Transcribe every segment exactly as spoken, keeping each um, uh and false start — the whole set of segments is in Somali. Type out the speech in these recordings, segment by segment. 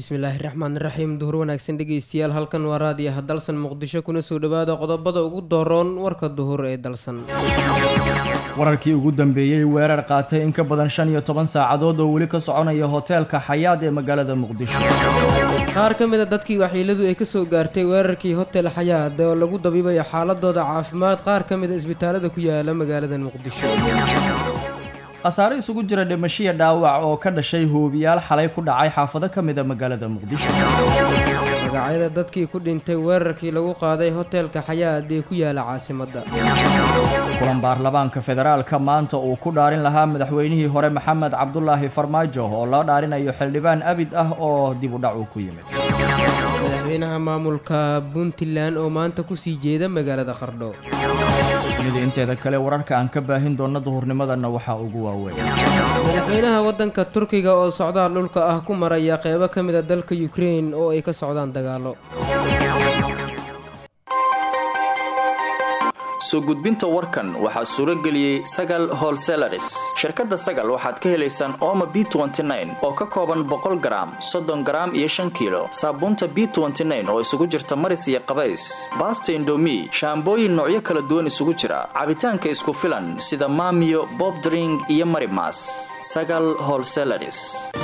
bismillaahi raxmaani raxiim duhur wanaagsan dhegeystayaal halkan waa raadiyaha dalsan muqdisho kuna soo dhawaada qodobada ugu dooroon warka duhur ee dalsan wararkii ugu dambeeyey weerar qaatay in ka badan shan iyo toban saacadood oo weli ka soconaya hoteelka xayaad ee magaalada muqdisho qaar ka mid a dadkii waxyeeladu ay kasoo gaartay weerarkii hotel xayaad oo lagu dabiibayo xaaladooda caafimaad qaar ka mid a isbitaalada ku yaala magaalada muqdisho khasaare isugu jira dhimashiya dhaawac oo ka dhashay hoobiyaal xalay ku dhacay xaafado ka mid a magaalada muqdisho magacyada dadkii ku dhintay weerarkii lagu qaaday hoteelka xayaad ee ku yaala caasimadda kulan baarlamaanka federaalka maanta uu ku dhaarin lahaa madaxweynihii hore maxamed cabdulaahi farmaajo oo la dhaarinayo xildhibaan abid ah oo dib u dhac uu ku yimid madaxweynaha maamulka puntland oo maanta kusii jeeda magaalada qardho mid inteeda kale wararka aan ka baahin doona duhurnimadana waxaa ugu waaweyn madaxweynaha wadanka turkiga oo socdaal dhulka ah ku maraya qeybo ka mid a dalka Ukraine oo ay ka socdaan dagaalo soo gudbinta warkan waxaa suuro geliyey Sagal Wholesalers shirkadda Sagal waxaad ka helaysaan Omo B twenty-nine oo ka kooban boqol garaam soddon garaam iyo shan kiilo saabuunta B twenty-nine oo isugu jirta maris iyo qabays basta Indomie shaambooyin noocyo kala duwan isugu jira cabitaanka isku filan sida Maamiyo Bob Drink iyo Marimas Sagal Wholesalers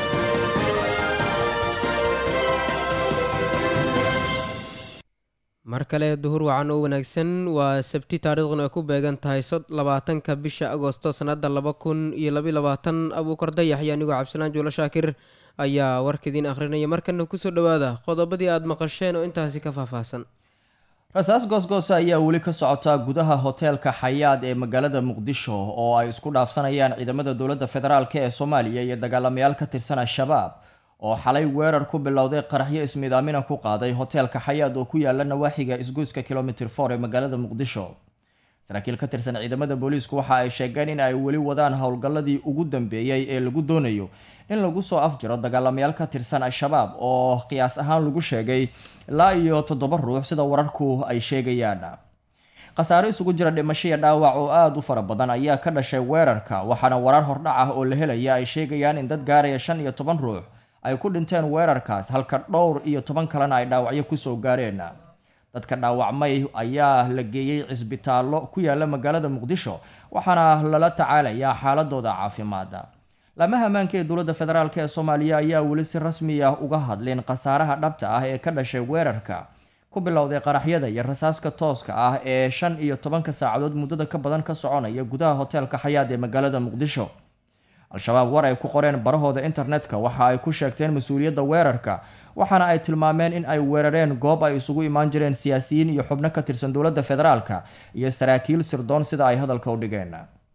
mar kale duhur wacan oo wanaagsan waa sabti taariikhduna ay ku beegan tahay labaatanka bisha agoosto sanada laba kun iyo laba iyo labaatan abuukar dayax iyo anigoo cabdisalaan juulo shaakir ayaa warkadiin akhrinaya markana kusoo dhawaada qodobadii aada maqasheen oo intaasi ka faahfaahsan rasaas goosgoos ayaa weli ka socota gudaha hoteelka xayaad ee magaalada muqdisho oo ay isku dhaafsanayaan ciidamada dowladda federaalk ee soomaaliya iyo dagaalamayaal ka tirsan al-shabaab oo xalay weerar ku bilowday qaraxyo ismiidaamina ku qaaday hoteelka xayaad oo ku yaala nawaaxiga isgoyska kilomitir four ee magaalada muqdisho saraakiil ka tirsan ciidamada booliisku waxa ay sheegeen in ay weli wadaan howlgalladii ugu dambeeyey ee lagu doonayo in lagu soo afjiro dagaalamayaal ka tirsan al-shabaab oo qiyaas ahaan lagu sheegay ilaa iyo toddoba ruux sida wararku ay sheegayaan khasaare isugu jira dhimashiya dhaawac oo aada u fara badan ayaa ka dhashay weerarka waxaana warar hordhac ah oo la helaya ay sheegayaan in dad gaaraya shan iyo toban ruux ay ku dhinteen weerarkaas halka dhowr iyo toban kalena ay dhaawacyo kusoo gaareen dadka dhaawacmay ayaa la geeyey cisbitaallo ku yaala magaalada muqdisho waxaana lala tacaalayaa xaaladooda caafimaad lamaha ammaanka ee dowladda federaalk ee soomaaliya ayaa weli si rasmi ah uga hadleen khasaaraha dhabta ah ee ka dhashay weerarka ku bilowday qaraxyada iyo rasaaska tooska ah ee shan iyo tobanka saacadood muddada ka badan ka soconaya gudaha hoteelka xayaad ee magaalada muqdisho al-shabaab war ay ku qoreen barahooda internetka waxa ay ku sheegteen mas-uuliyadda weerarka waxaana ay tilmaameen in ay weerareen goob ay isugu imaan jireen siyaasiyiin iyo xubno ka tirsan dowladda federaalka iyo saraakiil sirdoon sida ay hadalka u dhigeen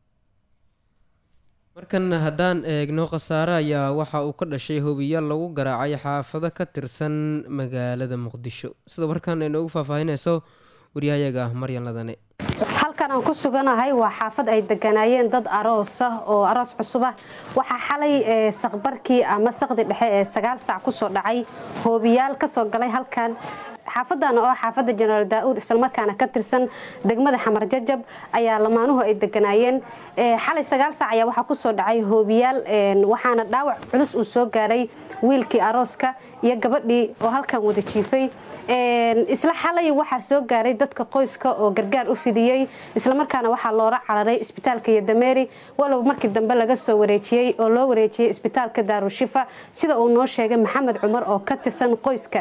markan haddaan eegno khasaare ayaa waxa uu ka dhashay hobiyaal lagu garaacay xaafado ka tirsan magaalada muqdisho sida warkan ay noogu faahfaahinayso waryahayaga maryan ladane halkan aan ku suganahay waa xaafad ay deganaayeen dad aroos ah oo aroos cusub ah waxaa xalay saqbarkii ama saqdi dhexe ee sagaal saac kusoo dhacay hoobiyaal kasoo galay halkan xaafadan oo xaafada jenaraal daa'uud islamarkaana ka tirsan degmada xamar jajab ayaa lamaanuhu ay deganaayeen xalay sagaal saac ayaa waxaa kusoo dhacay hoobiyaal waxaana dhaawac culus uu soo gaaray wiilkii arooska iyo gabadhii oo halkan wada jiifay isla xalay waxaa soo gaaray dadka qoyska oo gargaar u fidiyey islamarkaana waxaa loola cararay isbitaalka Yadameeri walow markii dambe laga soo wareejiyey oo loo wareejiyey isbitaalka Daarushifa sida uu noo sheegay Maxamed Cumar oo ka tirsan qoyska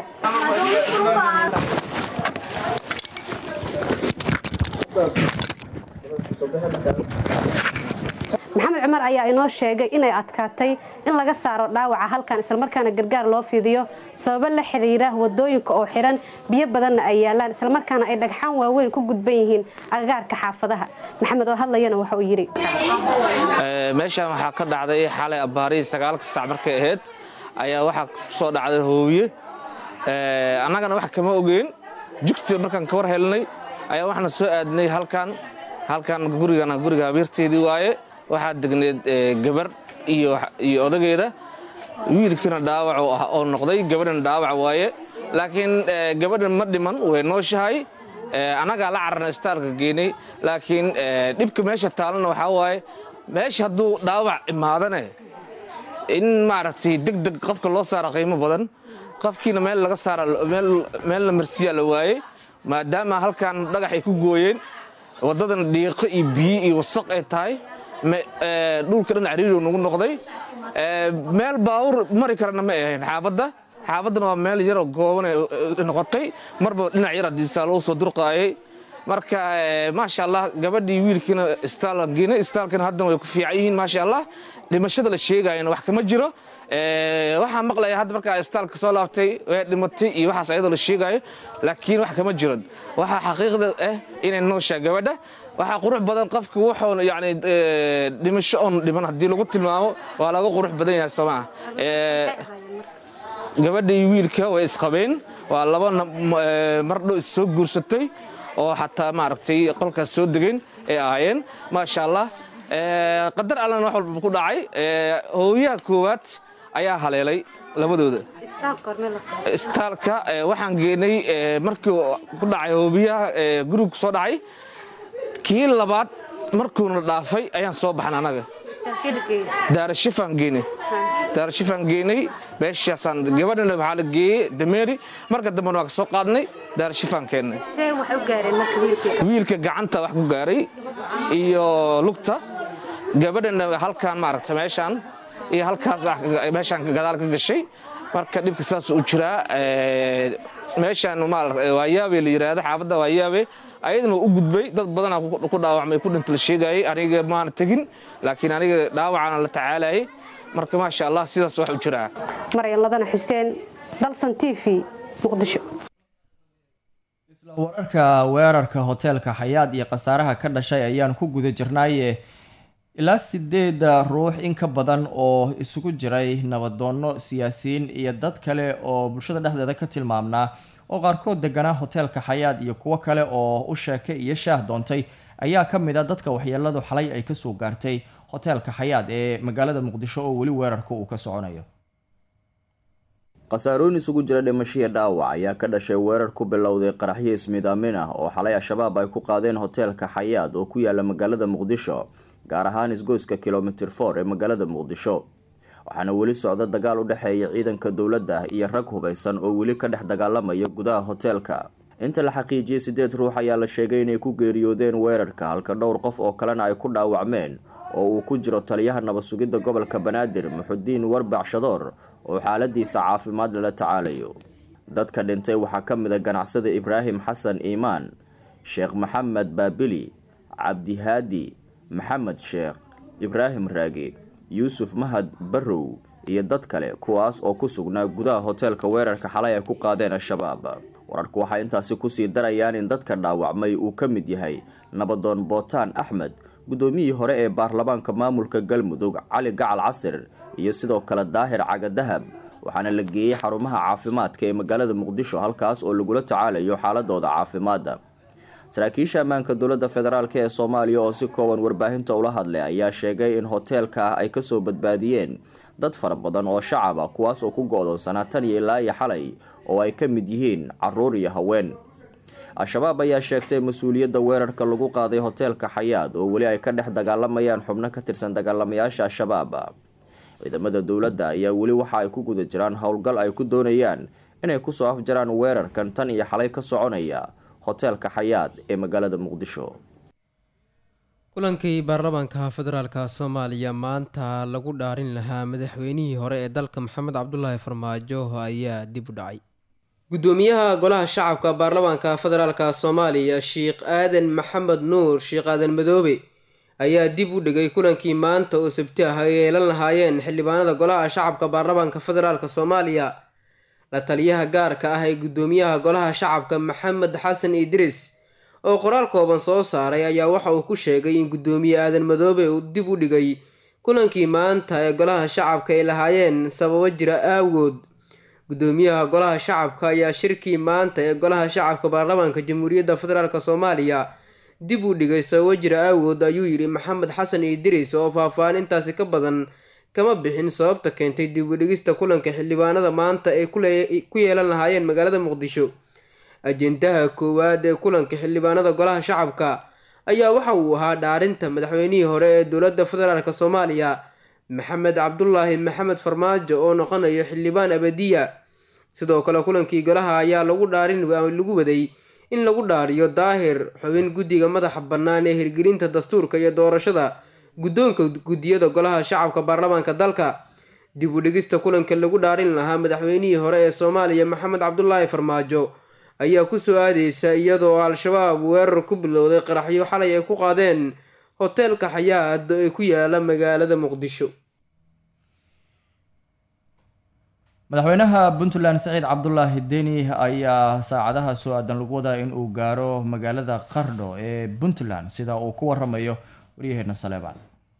maxamed cumar ayaa inoo sheegay inay adkaatay in laga saaro dhaawaca halkan isla markaana gargaar loo fidiyo sababo la xiriira wadooyinka oo xiran biyo badanna ay yaalaan isla markaana ay dhagxaan waaweyn ku gudban yihiin agagaarka xaafadaha maxamed oo hadlayana waxa uu yiri meeshan waxaa ka dhacday xalay abaarii sagaalka saac markay ahayd ayaa waxaa soo dhacday hoobiye annagana wax kama ogeyn jugta markaan ka war helnay ayaa waxna soo aadnay halkan halkan gurigana guriga habeerteedii waaye waxaa degneed gabar iyo iyo odageeda wiilkina dhaawac oo noqday gabadhana dhaawac waaye laakiin gabadhan ma dhiman way nooshahay anaga la cararna istaalka geenay laakiin dhibka meesha taalana waxa waaye meesha hadduu dhaawac imaadane in maaragtay degdeg qofka loo saaro qiimo badan qofkiina meel laga saara meel la marsiyaa la waayey maadaama halkan dhagax ay ku gooyeen waddadan dhiiqo iyo biyo iyo wasaq ay tahay dhulka dhan cariiri nagu noqday meel baawur mari karana ma ahayn xaafadda xaafaddana waa meel yaroo gooban noqotay marba dhinac yar hadiisaa loo soo durqaayay marka maasha allah gabadhii wiilkiina istaalan geynay istaalkana haddana way ku fiican yihiin maasha allah dhimashada la sheegayana wax kama jiro waxaan maqlayaa hadda markaa istaalka soo laabtay way dhimatay iyo waxaas ayadoo la sheegayo laakiin wax kama jiro waxaa xaqiiqda ah inay nooshaa gabadha waxaa qurux badan qofka wuxuu yani dhimasho oon dhiman haddii lagu tilmaamo waa laga qurux badan yahay soo maaha gabadha iyo wiilka way isqabeen waa laba mardhow is soo guursatay oo xataa maaragtay qolkaas soo degeen ay ahaayeen maasha allah qadar allana wax walba ku dhacay hooyaha koowaad ayaa haleelay labadooda istaalka waxaan geenay markii ku dhacay hoobiyaha guriga ku soo dhacay kii labaad markuuna dhaafay ayaan soo baxan anaga daarashifaan geenay daarashifaan geenay meeshaasaan gabadhana waxaa la geeyey dameeri marka dambena waa ka soo qaadnay daarashifaan keennay wiilka gacanta wax ku gaaray iyo lugta gabadhana halkaan maaragta meeshaan iyo halkaas meeshaan gadaal ka gashay marka dhibka saas u jiraa meeshaan waa yaabe la yiraahdo xaafadda waa yaabe ayadana u gudbay dad badanaa ku dhaawacmay ku dhinta la sheegayay aniga maana tegin laakiin aniga dhaawacana la tacaalayay marka maasha allah sidaas wax u jiraa maryan ladana xuseen dalsan t v muqdisho isla wararka weerarka hoteelka xayaad iyo khasaaraha ka dhashay ayaan ku guda jirnaaye ilaa sideeda ruux in ka badan oo isugu jiray nabadoonno siyaasiyiin iyo dad kale oo bulshada dhexdeeda ka tilmaamnaa oo qaarkood deganaa hoteelka xayaad iyo kuwo kale oo u sheekay iyo shaah doontay ayaa ka mid a dadka waxyeeladu xalay ay kasoo gaartay hoteelka xayaad ee magaalada muqdisho oo weli weerarka uu ka soconayo khasaarooyin isugu jira dhimashiya dhaawac ayaa ka dhashay weerar ku bilowday qaraxyo ismiidaamin ah oo xalay al-shabaab ay ku qaadeen hoteelka xayaad oo ku yaala magaalada muqdisho gaar ahaan isgoyska kilomitir for ee magaalada muqdisho waxaana weli socda dagaal u dhexeeya ciidanka dowladda iyo rag hubaysan oo weli ka dhex dagaalamaya gudaha hoteelka inta la xaqiijiyey sideed ruux ayaa la sheegay inay ku geeriyoodeen weerarka halka dhowr qof oo kalena ay ku dhaawacmeen oo uu ku jiro taliyaha nabad sugidda gobolka banaadir muxudiin warbac shadoor oo xaaladiisa caafimaad lala tacaalayo dadka dhintay waxaa ka mid a ganacsada ibraahim xasan iimaan sheekh maxamed baabili cabdihaadi maxamed sheekh ibraahim raagi yuusuf mahad barrow iyo dad kale kuwaas oo ku sugnaa gudaha hoteelka weerarka xalay ay ku qaadeen al-shabaab wararku waxay intaasi kusii darayaan in dadka dhaawacmay uu ka mid yahay nabadoon bootaan axmed guddoomiyihii hore ee baarlamaanka maamulka galmudug cali gacal casir iyo sidoo kale daahir cagadahab waxaana la geeyey xarumaha caafimaadka ee magaalada muqdisho halkaas oo lagula tacaalayo xaaladooda caafimaadda saraakiisha ammaanka dowladda federaalk ee soomaaliya oo si kooban warbaahinta ula hadlay ayaa sheegay in hoteelka ay kasoo badbaadiyeen dad fara badan oo shacab ah kuwaas oo ku go-doonsanaa tan iyo ilaa iyo xalay oo ay ka mid yihiin caruur iyo haween al-shabaab ayaa sheegtay mas-uuliyadda weerarka lagu qaaday hoteelka xayaad oo weli ay ka dhex dagaalamayaan xubno ka tirsan dagaalamayaasha al-shabaab ciidamada dowladda ayaa weli waxa ay ku guda jiraan howlgal ay ku doonayaan inay kusoo afjaraan weerarkan tan iyo xalay ka soconaya hoteelka xayaad ee magaalada muqdisho kulankii baarlamaanka federaalka soomaaliya maanta lagu dhaarin lahaa madaxweynihii hore ee dalka maxamed cabdulaahi farmaajo ayaa dib u dhacay gudoomiyaha golaha shacabka baarlamaanka federaalka soomaaliya sheekh aadan maxamed nuur sheekh aadan madoobe ayaa dib u dhigay kulankii maanta oo sabti ah ay yeelan lahaayeen xildhibaanada golaha shacabka baarlamaanka federaalka soomaaliya la taliyaha gaarka ah ee gudoomiyaha golaha shacabka maxamed xasan idriis oo qoraal kooban soo saaray ayaa waxa uu ku sheegay in gudoomiye aadan madoobe uu dib u dhigay kulankii maanta ee golaha shacabka ay lahaayeen sababo jira aawgood gudoomiyaha golaha shacabka ayaa shirkii maanta ee golaha shacabka baarlamaanka jamhuuriyadda federaalk soomaaliya dib u dhigay sababo jira aawgood ayuu yidhi maxamed xasan idriis oo faahfaahin intaasi ka badan kama bixin sababta keentay dib u dhigista kulanka xildhibaanada maanta ay ku yeelan lahaayeen magaalada muqdisho ajendaha koowaad ee kulanka xildhibaanada golaha shacabka ayaa waxa uu ahaa dhaarinta madaxweynihii hore ee dowladda federaalk soomaaliya maxamed cabdulaahi maxamed farmaajo oo noqonayo xildhibaan abadiya sidoo kale kulankii golaha ayaa lagu dhaarin lagu waday in lagu dhaariyo daahir xubin guddiga madaxa bannaan ee hirgelinta dastuurka iyo doorashada guddoonka guddiyada golaha shacabka baarlamaanka dalka. dib u dhigista kulanka lagu dhaarin lahaa madaxweynihii hore ee Soomaaliya Maxamed Cabdullaahi Farmaajo ayaa ku soo aadeysa iyadoo al-shabaab weerar ku bilowday qaraxyo xalay ay ku qaadeen hoteelka Xayaad ee ku yaala magaalada Muqdisho. madaxweynaha Puntland Saciid Cabdullaahi Deni ayaa saacadaha soo aadan lagu wadaa in uu gaaro magaalada Qardho ee Puntland sida uu ku waramayo wariyaheena Saleebaan.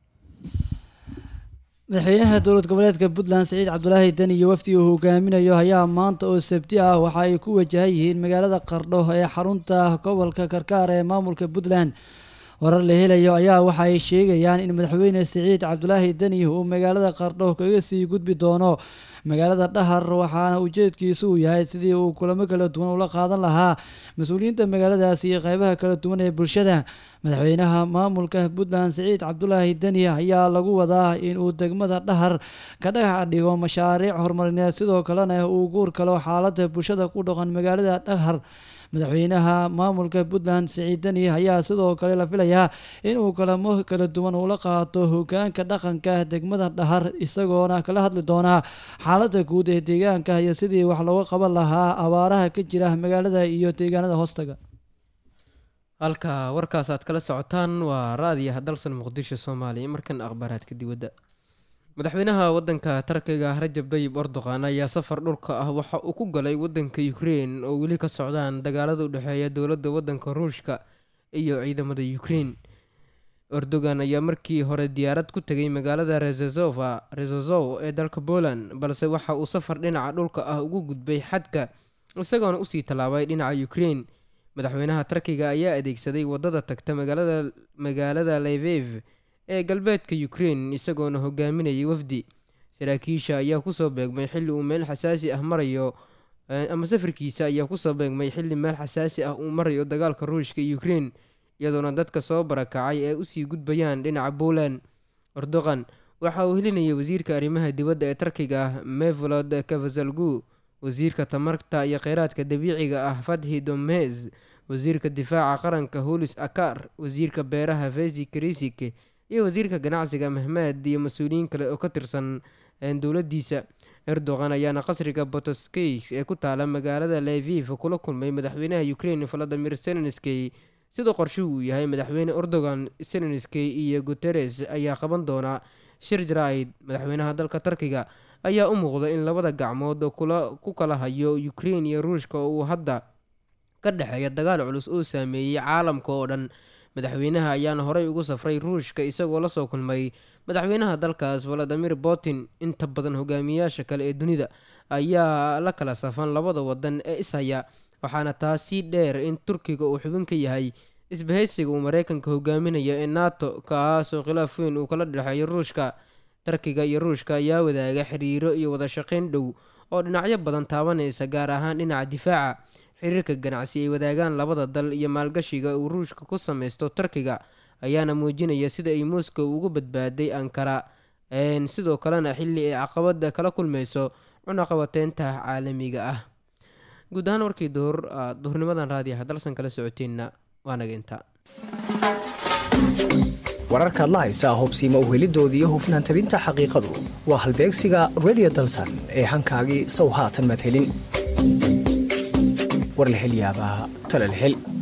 madaxweynaha dowlad goboleedka Puntland Saciid Cabdullaahi Deni iyo wafdi uu hogaaminayo ayaa maanta oo Sabti ah waxa ay ku wajahan yihiin magaalada Qardho ee xarunta gobolka Karkaar ee maamulka Puntland. warar la helayo ayaa waxa ay sheegayaan in madaxweyne Saciid Cabdullaahi Deni uu magaalada Qardho kaga sii gudbi doono magaalada Dhahar, waxaana ujeedkiisu uu yahay sidii uu kulamo kala duwan ula qaadan lahaa mas-uuliyiinta magaaladaasi iyo qaybaha kala duwan ee bulshada. madaxweynaha maamulka Puntland Saciid Cabdullaahi Deni ayaa lagu wadaa in uu degmada Dhahar ka dhagax dhigo mashaariic horumarineed, sidoo kalena uu guur kalo xaaladda bulshada ku dhaqan magaalada Dhahar. madaxweynaha maamulka Puntland Saciid Deni ayaa sidoo kale la filayaa in uu kalamo kala duwan ula qaato hogaanka dhaqanka degmada Dhahar, isagoona kala hadli doona xaaladda guud ee deegaanka iyo sidii wax looga qaban lahaa abaaraha ka jira magaalada iyo deegaanada hoostaga. halka warkaas aad kala socotaan waa raadiyaha dalsan Muqdisho Soomaaliya. markan akhbaaraadka dibadda. madaxweynaha wadanka Turkiga Rajab Tayyip Erdogan ayaa safar dhulka ah waxa uu ku galay wadanka Ukraine oo weli ka socdaan dagaalada u dhexeeya dowladda wadanka Ruushka iyo ciidamada Ukraine. Erdogan ayaa markii hore diyaarad ku tagay magaalada Rezazova Rezazov ee dalka Poland, balse waxa uu safar dhinaca dhulka ah ugu gudbay xadka isagoona usii tallaabay dhinaca Ukraine. madaxweynaha Turkiga ayaa adeegsaday wadada tagta magaalada magaalada Lviv ee galbeedka Ukraine isagoona hogaaminayay wafdi. saraakiisha ayaa kusoo beegmay xilli uu meel xasaasi ah marayo ama safarkiisa ayaa kusoo beegmay xilli meel xasaasi ah uu marayo dagaalka Ruushka iyo Ukraine, iyadoona dadka soo barakacay ay usii gudbayaan dhinaca Poland. Erdogan waxa uu helinayay wasiirka arrimaha dibadda ee Turkiga Mevlut Cavusoglu, wasiirka tamarta iyo kheyraadka dabiiciga ah Fatih Dönmez, wasiirka difaaca qaranka Hulusi Akar, wasiirka beeraha Feyzi Kirisik iyo wasiirka ganacsiga Mehmed iyo mas-uuliyiin kale oo ka tirsan dowladiisa. Erdogan ayaana qasriga Potosky ee ku taala magaalada Lviv kula kulmay madaxweynaha Ukraine Volodymyr Zelensky. sidoo qorshuhu uu yahay madaxweyne Erdogan, Zelensky iyo Guterres ayaa qaban doona shir jaraa'id. madaxweynaha dalka Turkiga ayaa u muuqda in labada gacmood kula ku kala hayo Ukraine iyo Ruushka oo uu hadda ka dhexeeya dagaal culus oo saameeyay caalamka oo dhan. madaxweynaha ayaana horey ugu safray Ruushka isagoo la soo kulmay madaxweynaha dalkaas Vladimir Putin. inta badan hogaamiyaasha kale ee dunida ayaa la kala safan labada wadan ee ishaya, waxaana taasi dheer in Turkiga uu xubin ka yahay isbahaysiga uu Mareykanka hogaaminayo ee NATO, kaasoo khilaaf weyn uu kala dhexeeyo Ruushka. Turkiga iyo Ruushka ayaa wadaaga xiriiro iyo wada shaqayn dhow oo dhinacyo badan taabanaysa, gaar ahaan dhinaca difaaca. xiriirka ganacsi ay wadaagaan labada dal iyo maalgashiga uu Ruushka ku sameysto Turkiga ayaana muujinaya sida ay Moscow uga badbaaday Ankara, sidoo kalena xilli ay caqabada kala kulmeyso cunaqabateynta caalamiga ah. guud ahaan warkii duhur duhurnimadan raadiyaha dalsan kala socoteenna waa naga intaa. wararkaad la haysaa hubsiima u helidoodii iyo hufnaan tabinta xaqiiqadu waa halbeegsiga Radio Dalsan ee hankaagii sow haatan madhelin war la hel yaabaa tala la hel